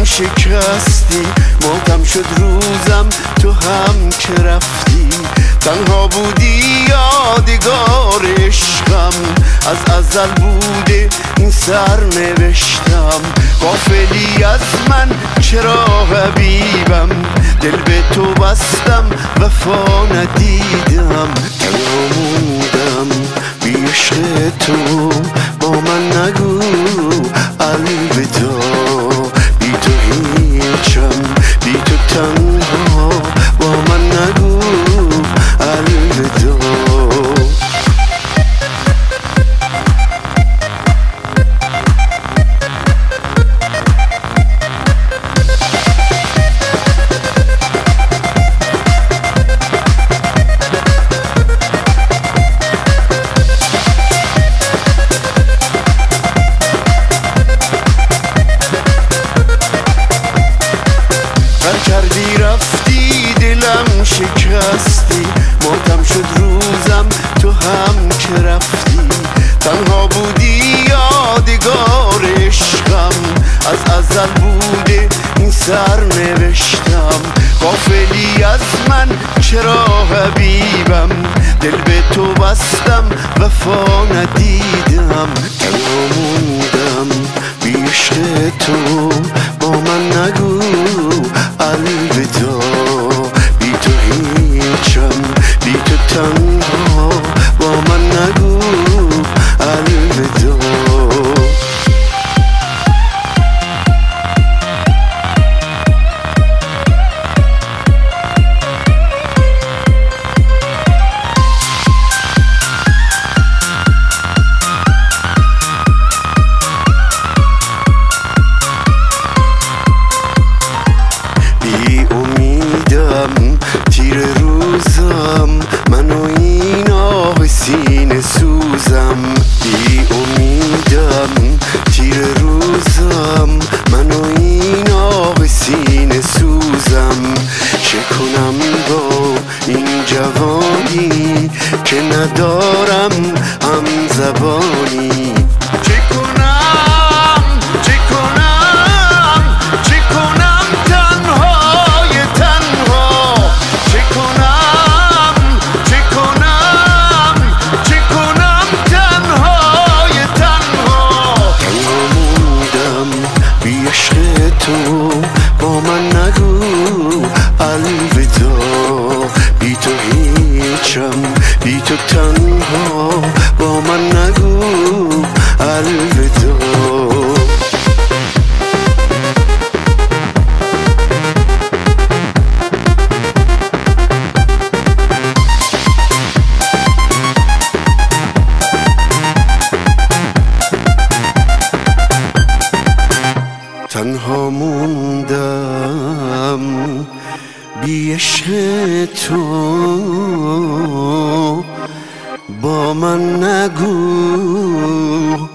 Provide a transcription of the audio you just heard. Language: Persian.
شکستی، ماتم شد روزم تو هم که رفتی. تنها بودی یادگار عشقم، از ازل بوده این سر نوشتم. غافلی از من چرا حبیبم، دل به تو بستم وفا ندیدم. تنها موندم بی عشق تو، با من نگو الوداع. بی تو هیچم، بی تو تنها، با من نگو الوداع. کردی رفتی دلم شکستی، ماتم شد روزم تو هم که رفتی. تنها بودی یادگار عشقم، از ازل بوده این سر نوشتم. غافلی از من چرا حبیبم، دل به تو بستم وفا ندیدم. تنها موندم بی عشق تو، با من نگو الوداع. بی تو هیچم، بی تو تنها، با من نگو الوداع. تیر روزم من و این آه سینه سوزم. بی امیدم تیر روزم من و این آه سینه سوزم. چه کنم با این جوانی که ندارم هم زبانی. با من نگو الوداع. بی تو هیچم، بی تو تنها، با من نگو الوداع. تنها موندم بی عشق تو، با من نگو